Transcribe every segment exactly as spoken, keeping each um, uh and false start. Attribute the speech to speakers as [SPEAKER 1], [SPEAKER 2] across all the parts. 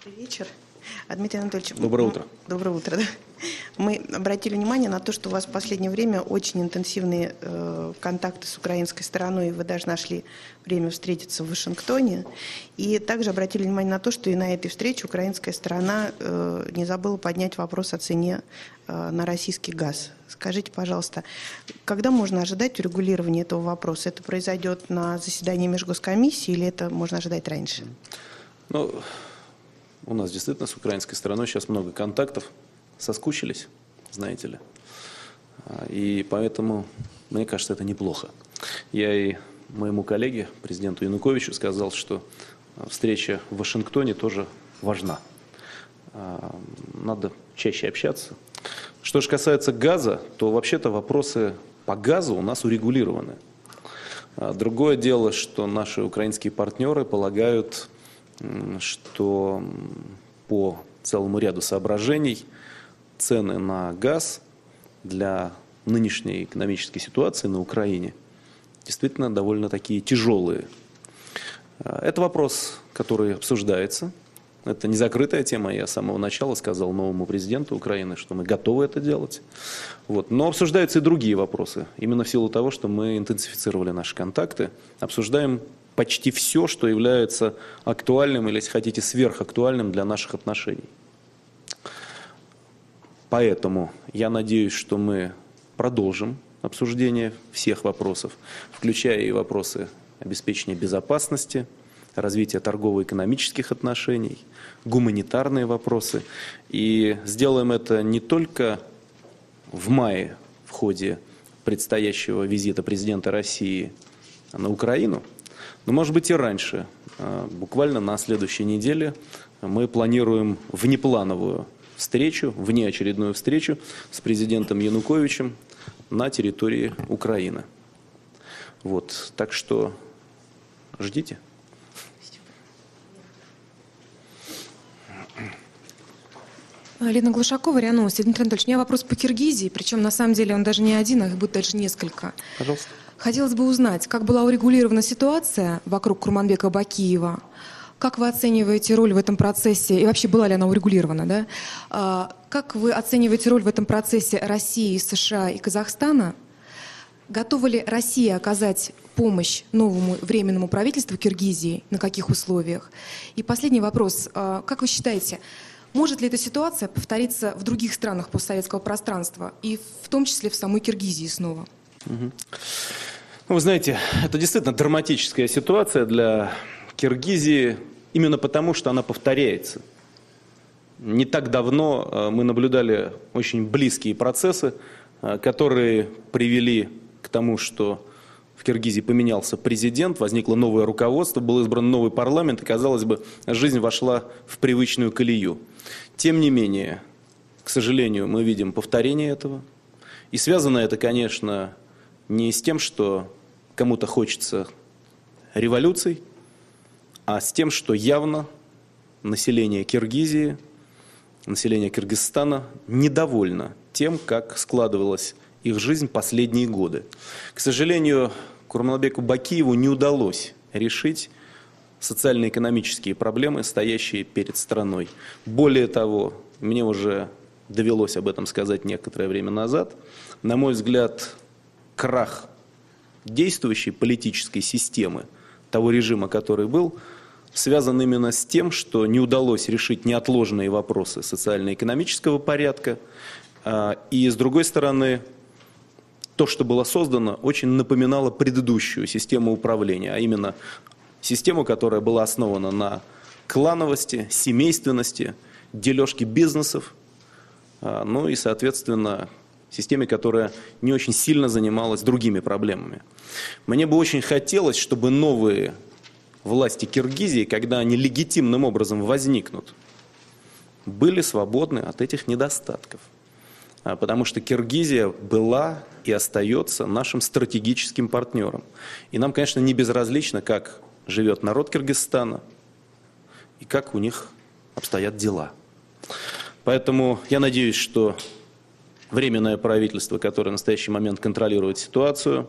[SPEAKER 1] Добрый вечер. Дмитрий Анатольевич.
[SPEAKER 2] Доброе утро.
[SPEAKER 1] Доброе утро, да. Мы обратили внимание на то, что у вас в последнее время очень интенсивные э, контакты с украинской стороной, и вы даже нашли время встретиться в Вашингтоне. И также обратили внимание на то, что и на этой встрече украинская сторона э, не забыла поднять вопрос о цене э, на российский газ. Скажите, пожалуйста, когда можно ожидать урегулирования этого вопроса? Это произойдет на заседании межгоскомиссии или это можно ожидать раньше?
[SPEAKER 2] Ну, у нас действительно с украинской стороной сейчас много контактов. Соскучились, знаете ли. И поэтому, мне кажется, это неплохо. Я и моему коллеге, президенту Януковичу, сказал, что встреча в Вашингтоне тоже важна. Надо чаще общаться. Что же касается газа, то вообще-то вопросы по газу у нас урегулированы. Другое дело, что наши украинские партнеры полагают, что по целому ряду соображений цены на газ для нынешней экономической ситуации на Украине действительно довольно такие тяжелые. Это вопрос, который обсуждается. Это не закрытая тема. Я с самого начала сказал новому президенту Украины, что мы готовы это делать. Вот. Но обсуждаются и другие вопросы. Именно в силу того, что мы интенсифицировали наши контакты, обсуждаем почти все, что является актуальным или, если хотите, сверхактуальным для наших отношений. Поэтому я надеюсь, что мы продолжим обсуждение всех вопросов, включая и вопросы обеспечения безопасности, развития торгово-экономических отношений, гуманитарные вопросы. И сделаем это не только в мае в ходе предстоящего визита президента России на Украину, но, может быть, и раньше. Буквально на следующей неделе мы планируем внеплановую встречу, внеочередную встречу с президентом Януковичем на территории Украины. Вот, так что ждите.
[SPEAKER 3] Лена Глушакова, РИА Новости. Дмитрий Анатольевич, у меня вопрос по Киргизии, причем на самом деле он даже не один, а их будет даже несколько.
[SPEAKER 2] Пожалуйста.
[SPEAKER 3] Хотелось бы узнать, как была урегулирована ситуация вокруг Курманбека Бакиева, как вы оцениваете роль в этом процессе, и вообще была ли она урегулирована, да? Как вы оцениваете роль в этом процессе России, США и Казахстана? Готова ли Россия оказать помощь новому временному правительству Киргизии, на каких условиях? И последний вопрос, как вы считаете, может ли эта ситуация повториться в других странах постсоветского пространства, и в том числе в самой Киргизии снова?
[SPEAKER 2] Угу. Ну, вы знаете, это действительно драматическая ситуация для Киргизии, именно потому, что она повторяется. Не так давно мы наблюдали очень близкие процессы, которые привели к тому, что в Киргизии поменялся президент, возникло новое руководство, был избран новый парламент, и, казалось бы, жизнь вошла в привычную колею. Тем не менее, к сожалению, мы видим повторение этого. И связано это, конечно, не с тем, что кому-то хочется революций, а с тем, что явно население Киргизии, население Кыргызстана недовольно тем, как складывалась их жизнь последние годы. К сожалению, Курманбеку Бакиеву не удалось решить социально-экономические проблемы, стоящие перед страной. Более того, мне уже довелось об этом сказать некоторое время назад, на мой взгляд, крах действующей политической системы, того режима, который был, связан именно с тем, что не удалось решить неотложные вопросы социально-экономического порядка. И, с другой стороны, то, что было создано, очень напоминало предыдущую систему управления, а именно систему, которая была основана на клановости, семейственности, дележке бизнесов, ну и, соответственно, системе, которая не очень сильно занималась другими проблемами. Мне бы очень хотелось, чтобы новые власти Киргизии, когда они легитимным образом возникнут, были свободны от этих недостатков. Потому что Киргизия была и остается нашим стратегическим партнером. И нам, конечно, не безразлично, как живет народ Кыргызстана и как у них обстоят дела. Поэтому я надеюсь, что временное правительство, которое в настоящий момент контролирует ситуацию,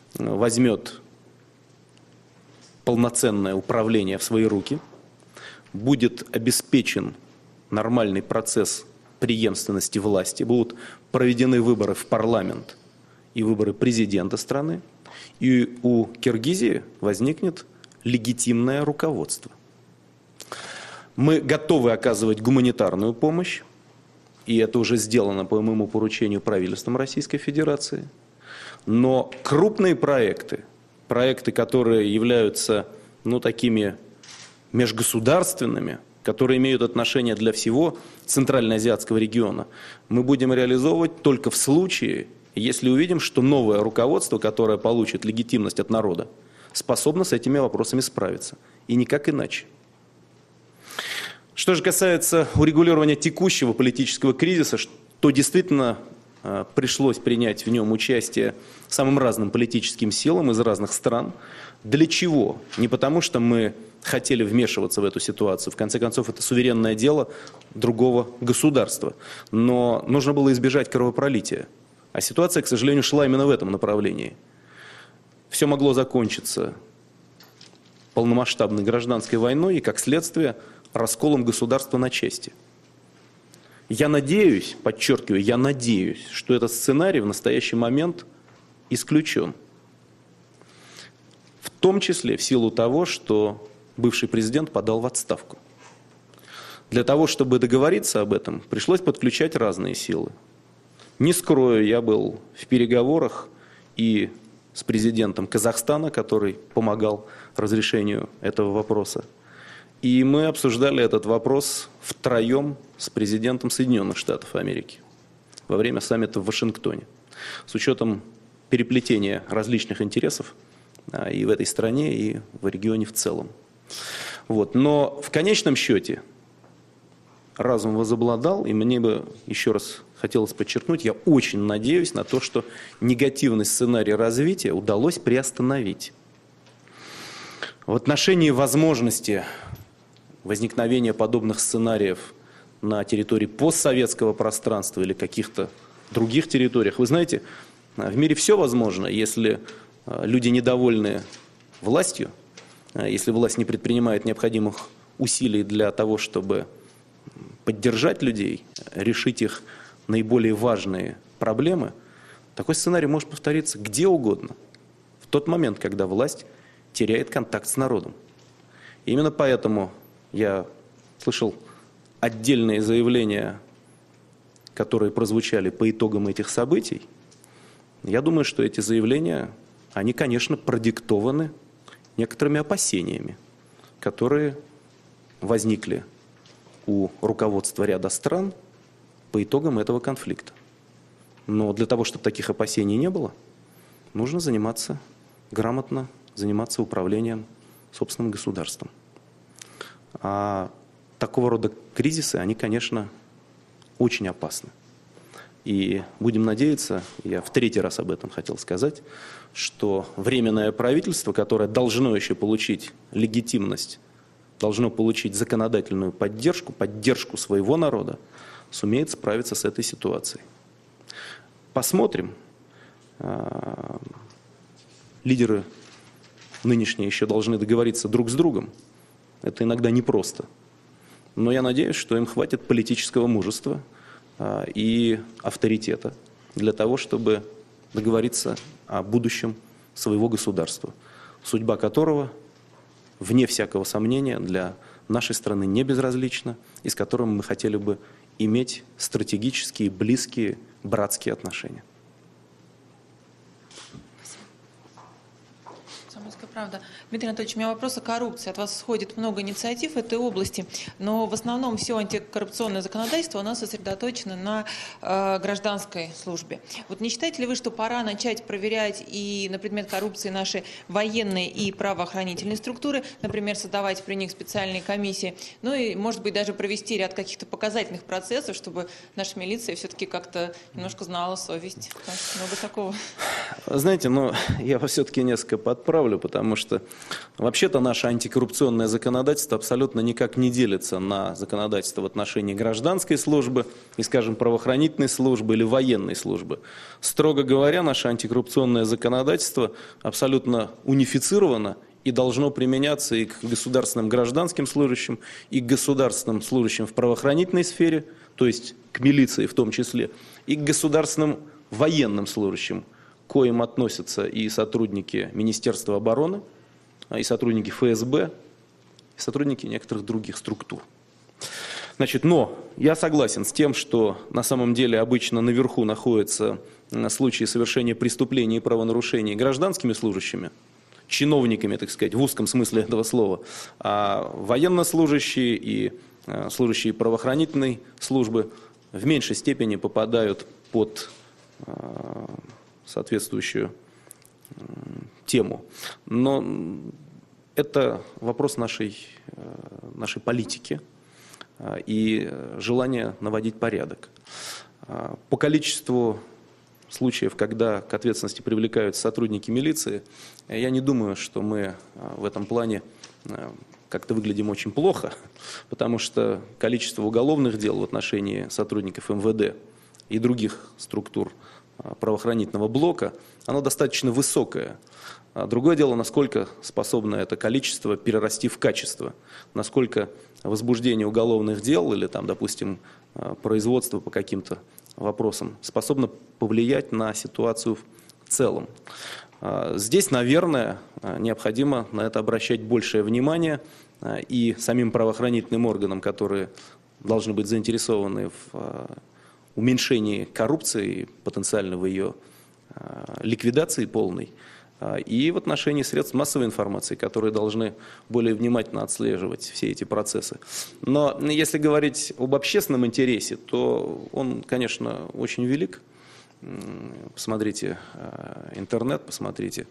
[SPEAKER 2] возьмет полноценное управление в свои руки, будет обеспечен нормальный процесс преемственности власти, будут проведены выборы в парламент и выборы президента страны, и у Киргизии возникнет легитимное руководство. Мы готовы оказывать гуманитарную помощь, и это уже сделано по моему поручению правительством Российской Федерации. Но крупные проекты, проекты, которые являются, ну, такими межгосударственными, которые имеют отношение для всего Центральноазиатского региона, мы будем реализовывать только в случае, если увидим, что новое руководство, которое получит легитимность от народа, способно с этими вопросами справиться. И никак иначе. Что же касается урегулирования текущего политического кризиса, то действительно э, пришлось принять в нем участие самым разным политическим силам из разных стран. Для чего? Не потому, что мы хотели вмешиваться в эту ситуацию. В конце концов, это суверенное дело другого государства. Но нужно было избежать кровопролития. А ситуация, к сожалению, шла именно в этом направлении. Все могло закончиться полномасштабной гражданской войной и, как следствие, расколом государства на части. Я надеюсь, подчеркиваю, я надеюсь, что этот сценарий в настоящий момент исключен. В том числе в силу того, что бывший президент подал в отставку. Для того, чтобы договориться об этом, пришлось подключать разные силы. Не скрою, я был в переговорах и с президентом Казахстана, который помогал разрешению этого вопроса. И мы обсуждали этот вопрос втроем с президентом Соединенных Штатов Америки во время саммита в Вашингтоне. С учетом переплетения различных интересов и в этой стране, и в регионе в целом. Вот. Но в конечном счете разум возобладал, и мне бы еще раз хотелось подчеркнуть, я очень надеюсь на то, что негативный сценарий развития удалось приостановить. В отношении возможности возникновения подобных сценариев на территории постсоветского пространства или каких-то других территориях. Вы знаете, в мире все возможно, если люди недовольны властью, если власть не предпринимает необходимых усилий для того, чтобы поддержать людей, решить их наиболее важные проблемы, такой сценарий может повториться где угодно, в тот момент, когда власть теряет контакт с народом. И именно поэтому я слышал отдельные заявления, которые прозвучали по итогам этих событий. Я думаю, что эти заявления, они, конечно, продиктованы некоторыми опасениями, которые возникли у руководства ряда стран по итогам этого конфликта. Но для того, чтобы таких опасений не было, нужно заниматься грамотно, заниматься управлением собственным государством. А такого рода кризисы, они, конечно, очень опасны. И будем надеяться, я в третий раз об этом хотел сказать, что Временное правительство, которое должно еще получить легитимность, должно получить законодательную поддержку, поддержку своего народа, сумеет справиться с этой ситуацией. Посмотрим. Лидеры нынешние еще должны договориться друг с другом. Это иногда непросто. Но я надеюсь, что им хватит политического мужества и авторитета для того, чтобы договориться о будущем своего государства, судьба которого, вне всякого сомнения, для нашей страны не безразлична, и с которым мы хотели бы иметь стратегические, близкие, братские отношения.
[SPEAKER 4] Правда. Дмитрий Анатольевич, у меня вопрос о коррупции. От вас исходит много инициатив в этой области, но в основном все антикоррупционное законодательство у нас сосредоточено на э, гражданской службе. Вот не считаете ли вы, что пора начать проверять и на предмет коррупции наши военные и правоохранительные структуры, например, создавать при них специальные комиссии, ну и, может быть, даже провести ряд каких-то показательных процессов, чтобы наша милиция все-таки как-то немножко знала совесть. Много такого.
[SPEAKER 2] Знаете, ну, я все-таки несколько подправлю, потому Потому что вообще-то наше антикоррупционное законодательство абсолютно никак не делится на законодательство в отношении гражданской службы и, скажем, правоохранительной службы или военной службы. Строго говоря, наше антикоррупционное законодательство абсолютно унифицировано и должно применяться и к государственным гражданским служащим, и к государственным служащим в правоохранительной сфере, то есть к милиции в том числе, и к государственным военным служащим, к коим относятся и сотрудники Министерства обороны, и сотрудники эф эс бэ, и сотрудники некоторых других структур. Значит, но я согласен с тем, что на самом деле обычно наверху находятся случаи совершения преступлений и правонарушений гражданскими служащими, чиновниками, так сказать, в узком смысле этого слова, а военнослужащие и служащие правоохранительной службы в меньшей степени попадают под соответствующую тему. Но это вопрос нашей, нашей политики и желания наводить порядок. По количеству случаев, когда к ответственности привлекаются сотрудники милиции, я не думаю, что мы в этом плане как-то выглядим очень плохо, потому что количество уголовных дел в отношении сотрудников эм вэ дэ и других структур правоохранительного блока, оно достаточно высокое. Другое дело, насколько способно это количество перерасти в качество, насколько возбуждение уголовных дел или, там, допустим, производство по каким-то вопросам способно повлиять на ситуацию в целом. Здесь, наверное, необходимо на это обращать большее внимание и самим правоохранительным органам, которые должны быть заинтересованы в уменьшении коррупции, потенциально в ее ликвидации полной, и в отношении средств массовой информации, которые должны более внимательно отслеживать все эти процессы. Но если говорить об общественном интересе, то он, конечно, очень велик. Посмотрите интернет, посмотрите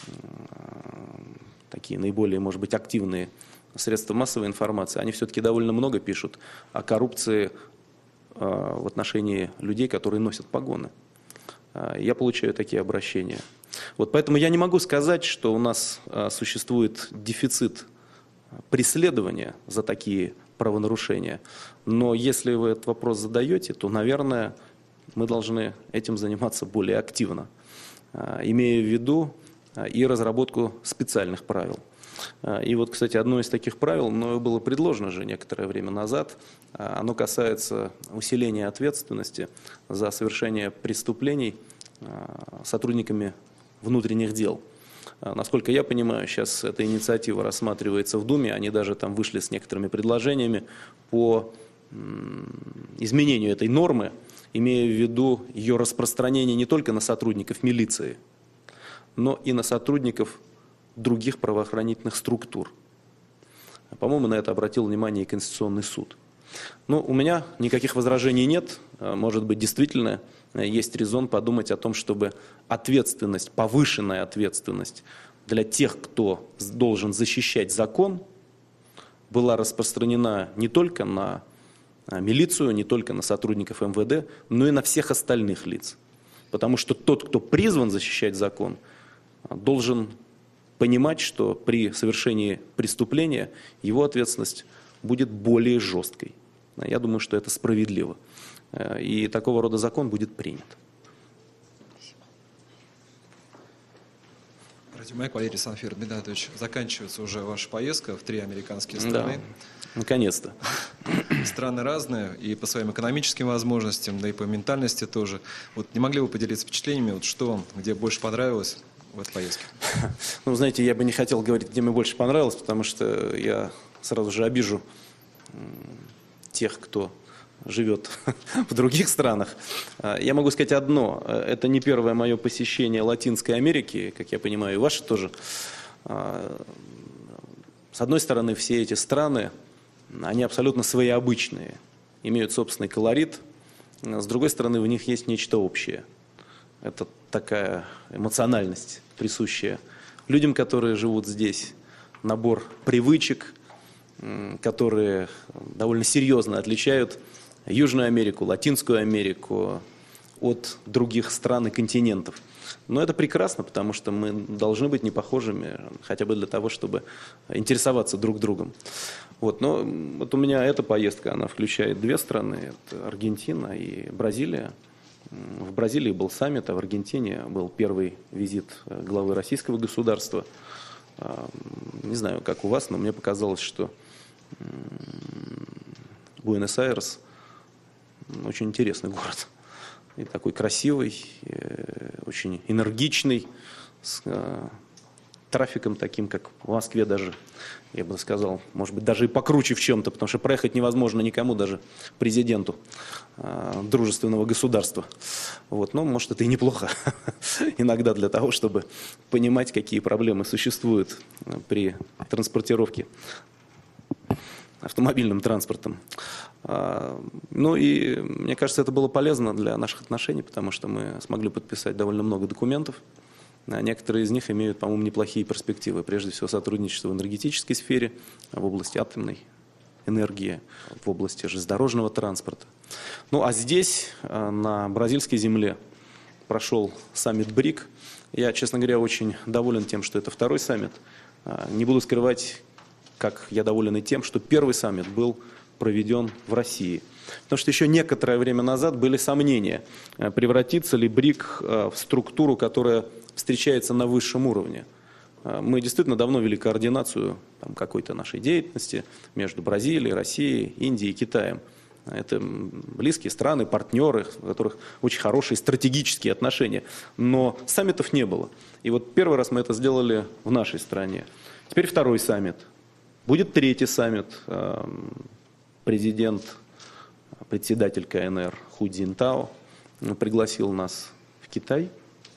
[SPEAKER 2] такие наиболее, может быть, активные средства массовой информации. Они все-таки довольно много пишут о коррупции в отношении людей, которые носят погоны. Я получаю такие обращения. Вот поэтому я не могу сказать, что у нас существует дефицит преследования за такие правонарушения. Но если вы этот вопрос задаете, то, наверное, мы должны этим заниматься более активно, имея в виду и разработку специальных правил. И вот, кстати, одно из таких правил мною было предложено же некоторое время назад. Оно касается усиления ответственности за совершение преступлений сотрудниками внутренних дел. Насколько я понимаю, сейчас эта инициатива рассматривается в Думе, они даже там вышли с некоторыми предложениями по изменению этой нормы, имея в виду ее распространение не только на сотрудников милиции, но и на сотрудников других правоохранительных структур. По-моему, на это обратил внимание и Конституционный суд. Ну, у меня никаких возражений нет. Может быть, действительно есть резон подумать о том, чтобы ответственность, повышенная ответственность для тех, кто должен защищать закон, была распространена не только на милицию, не только на сотрудников эм вэ дэ, но и на всех остальных лиц. Потому что тот, кто призван защищать закон, должен понимать, что при совершении преступления его ответственность будет более жесткой. Я думаю, что это справедливо. И такого рода закон будет принят.
[SPEAKER 5] Радиомаяк, Валерий Санфир. Дмитрий Анатольевич, заканчивается уже ваша поездка в три американские страны.
[SPEAKER 2] Да, наконец-то.
[SPEAKER 5] Страны разные и по своим экономическим возможностям, да и по ментальности тоже. Вот не могли бы поделиться впечатлениями, вот что вам, где больше понравилось в этой поездке?
[SPEAKER 2] Ну, знаете, я бы не хотел говорить, где мне больше понравилось, потому что я сразу же обижу тех, кто живет в других странах. Я могу сказать одно. Это не первое мое посещение Латинской Америки, как я понимаю, и ваше тоже. С одной стороны, все эти страны, они абсолютно своеобычные, имеют собственный колорит. С другой стороны, в них есть нечто общее. Это такая эмоциональность, присущая людям, которые живут здесь. Набор привычек, которые довольно серьезно отличают Южную Америку, Латинскую Америку от других стран и континентов. Но это прекрасно, потому что мы должны быть непохожими, хотя бы для того, чтобы интересоваться друг другом. Вот, но вот у меня эта поездка, она включает две страны, это Аргентина и Бразилия. В Бразилии был саммит, а в Аргентине был первый визит главы российского государства. Не знаю, как у вас, но мне показалось, что Буэнос-Айрес очень интересный город. И такой красивый, очень энергичный, с трафиком таким, как в Москве даже, я бы сказал, может быть, даже и покруче в чем-то, потому что проехать невозможно никому, даже президенту э, дружественного государства. Вот. Но, может, это и неплохо иногда для того, чтобы понимать, какие проблемы существуют при транспортировке автомобильным транспортом. Ну и мне кажется, это было полезно для наших отношений, потому что мы смогли подписать довольно много документов. Некоторые из них имеют, по-моему, неплохие перспективы. Прежде всего, сотрудничество в энергетической сфере, в области атомной энергии, в области железнодорожного транспорта. Ну а здесь, на бразильской земле, прошел саммит БРИК. Я, честно говоря, очень доволен тем, что это второй саммит. Не буду скрывать, как я доволен и тем, что первый саммит был проведен в России. Потому что еще некоторое время назад были сомнения, превратится ли БРИК в структуру, которая встречается на высшем уровне. Мы действительно давно вели координацию там, какой-то нашей деятельности между Бразилией, Россией, Индией и Китаем. Это близкие страны, партнеры, у которых очень хорошие стратегические отношения. Но саммитов не было. И вот первый раз мы это сделали в нашей стране. Теперь второй саммит. Будет третий саммит. Президент, председатель КНР Ху Цзиньтао пригласил нас в Китай.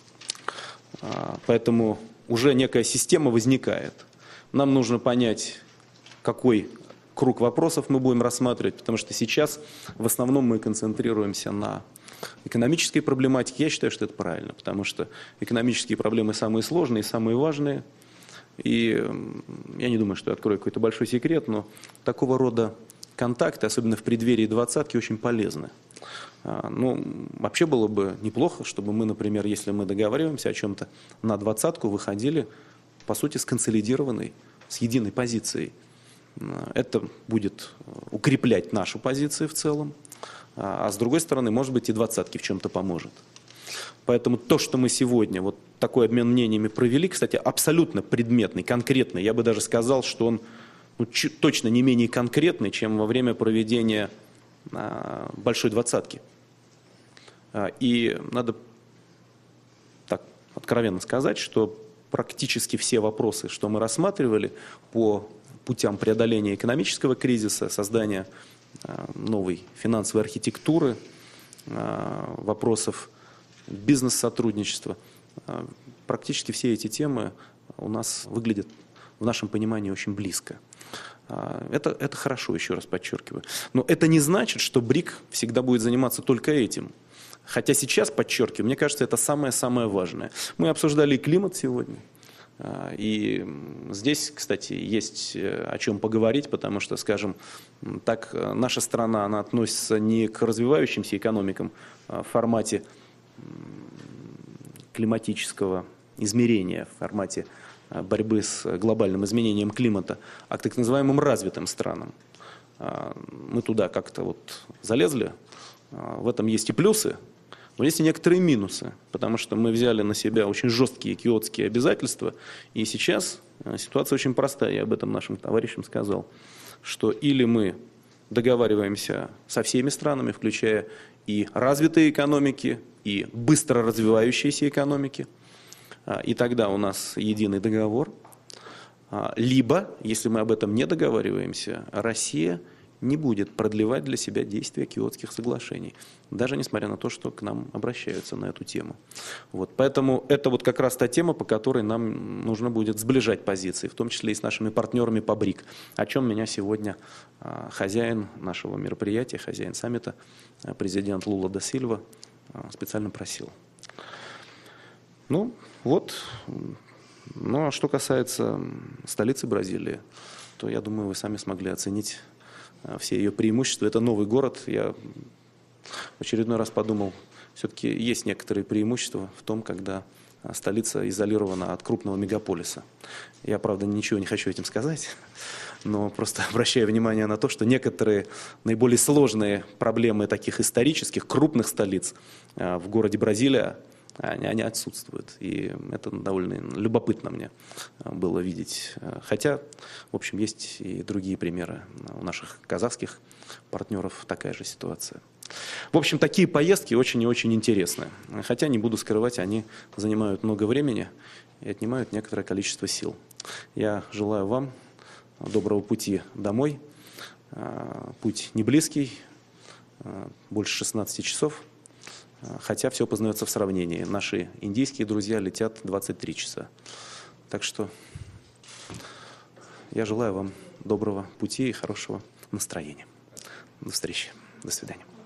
[SPEAKER 2] Поэтому уже некая система возникает. Нам нужно понять, какой круг вопросов мы будем рассматривать, потому что сейчас в основном мы концентрируемся на экономической проблематике. Я считаю, что это правильно, потому что экономические проблемы самые сложные, самые важные. И я не думаю, что я открою какой-то большой секрет, но такого рода контакты, особенно в преддверии двадцатки, очень полезны. Ну, вообще было бы неплохо, чтобы мы, например, если мы договариваемся о чем-то, на двадцатку выходили, по сути, сконсолидированной, с единой позицией. Это будет укреплять нашу позицию в целом, а с другой стороны, может быть, и двадцатки в чем-то поможет. Поэтому то, что мы сегодня, вот такой обмен мнениями провели, кстати, абсолютно предметный, конкретный, я бы даже сказал, что он ну, точно не менее конкретный, чем во время проведения а, большой двадцатки. А, и надо так откровенно сказать, что практически все вопросы, что мы рассматривали по путям преодоления экономического кризиса, создания а, новой финансовой архитектуры, а, вопросов бизнес-сотрудничества, а, практически все эти темы у нас выглядят в нашем понимании очень близко. Это, это хорошо, еще раз подчеркиваю. Но это не значит, что БРИК всегда будет заниматься только этим. Хотя сейчас, подчеркиваю, мне кажется, это самое-самое важное. Мы обсуждали и климат сегодня. И здесь, кстати, есть о чем поговорить, потому что, скажем, так наша страна, она относится не к развивающимся экономикам в формате климатического измерения, в формате борьбы с глобальным изменением климата, а к так называемым развитым странам. Мы туда как-то вот залезли, в этом есть и плюсы, но есть и некоторые минусы, потому что мы взяли на себя очень жесткие киотские обязательства, и сейчас ситуация очень простая, я об этом нашим товарищам сказал, что или мы договариваемся со всеми странами, включая и развитые экономики, и быстро развивающиеся экономики, и тогда у нас единый договор. Либо, если мы об этом не договариваемся, Россия не будет продлевать для себя действия Киотских соглашений, даже несмотря на то, что к нам обращаются на эту тему. Вот, поэтому это вот как раз та тема, по которой нам нужно будет сближать позиции, в том числе и с нашими партнерами по БРИК, о чем меня сегодня хозяин нашего мероприятия, хозяин саммита, президент Лула да Сильва специально просил. Ну, вот. Ну, а что касается столицы Бразилии, то, я думаю, вы сами смогли оценить все ее преимущества. Это новый город. Я в очередной раз подумал, все-таки есть некоторые преимущества в том, когда столица изолирована от крупного мегаполиса. Я, правда, ничего не хочу этим сказать, но просто обращаю внимание на то, что некоторые наиболее сложные проблемы таких исторических, крупных столиц в городе Бразилия они, они отсутствуют. И это довольно любопытно мне было видеть. Хотя, в общем, есть и другие примеры. У наших казахских партнеров такая же ситуация. В общем, такие поездки очень и очень интересны. Хотя, не буду скрывать, они занимают много времени и отнимают некоторое количество сил. Я желаю вам доброго пути домой. Путь не близкий, больше шестнадцати часов. Хотя все познается в сравнении. Наши индийские друзья летят двадцать три часа. Так что я желаю вам доброго пути и хорошего настроения. До встречи. До свидания.